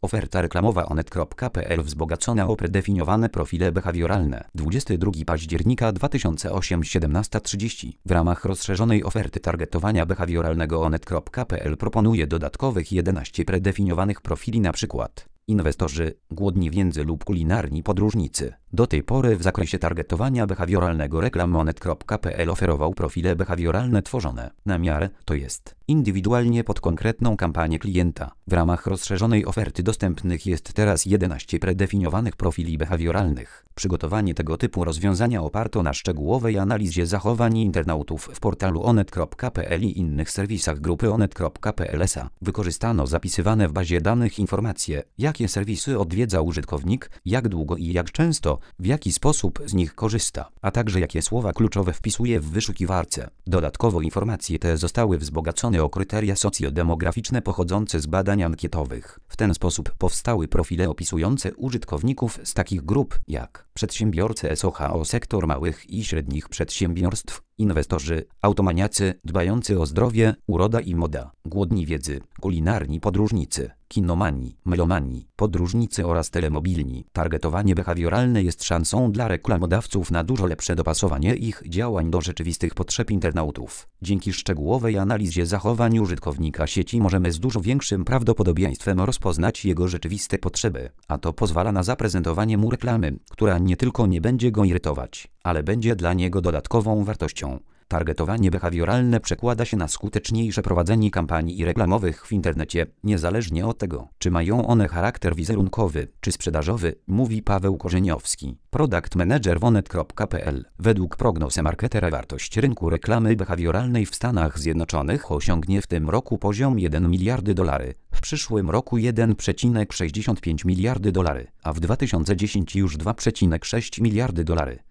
Oferta reklamowa Onet.pl wzbogacona o predefiniowane profile behawioralne. 22 października 2008 17:30. W ramach rozszerzonej oferty targetowania behawioralnego Onet.pl proponuje dodatkowych 11 predefiniowanych profili, np. inwestorzy, głodni wiedzy lub kulinarni podróżnicy. Do tej pory w zakresie targetowania behawioralnego reklam Onet.pl oferował profile behawioralne tworzone na miarę, to jest indywidualnie pod konkretną kampanię klienta. W ramach rozszerzonej oferty dostępnych jest teraz 11 predefiniowanych profili behawioralnych. Przygotowanie tego typu rozwiązania oparto na szczegółowej analizie zachowań internautów w portalu Onet.pl i innych serwisach grupy Onet.pl S.A. Wykorzystano zapisywane w bazie danych informacje, jakie serwisy odwiedza użytkownik, jak długo i jak często, w jaki sposób z nich korzysta, a także jakie słowa kluczowe wpisuje w wyszukiwarce. Dodatkowo informacje te zostały wzbogacone o kryteria socjodemograficzne pochodzące z badań ankietowych. W ten sposób powstały profile opisujące użytkowników z takich grup jak przedsiębiorcy SOHO, sektor małych i średnich przedsiębiorstw, inwestorzy, automaniacy, dbający o zdrowie, uroda i moda, głodni wiedzy, kulinarni podróżnicy, kinomani, melomani, podróżnicy oraz telemobilni. Targetowanie behawioralne jest szansą dla reklamodawców na dużo lepsze dopasowanie ich działań do rzeczywistych potrzeb internautów. Dzięki szczegółowej analizie zachowań użytkownika sieci możemy z dużo większym prawdopodobieństwem rozpoznać jego rzeczywiste potrzeby, a to pozwala na zaprezentowanie mu reklamy, która nie tylko nie będzie go irytować, ale będzie dla niego dodatkową wartością. Targetowanie behawioralne przekłada się na skuteczniejsze prowadzenie kampanii reklamowych w internecie, niezależnie od tego, czy mają one charakter wizerunkowy, czy sprzedażowy, mówi Paweł Korzeniowski, product manager w Onet.pl. Według prognoz marketera wartość rynku reklamy behawioralnej w Stanach Zjednoczonych osiągnie w tym roku poziom $1 miliard, w przyszłym roku 1,65 miliardy $, a w 2010 już $2,6 miliardy.